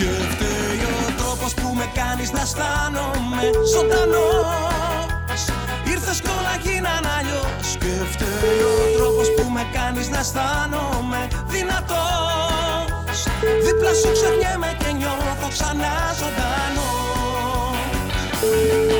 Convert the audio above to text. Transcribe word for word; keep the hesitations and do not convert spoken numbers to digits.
Και φταίει ο τρόπος που με κάνεις να αισθάνομαι ζωντανός. Ήρθες κι όλα γίναν αλλιώς. Και φταίει ο τρόπος που με κάνεις να αισθάνομαι δυνατός. Δίπλα σου ξεχνιέμαι και νιώθω ξανά ζωντανός.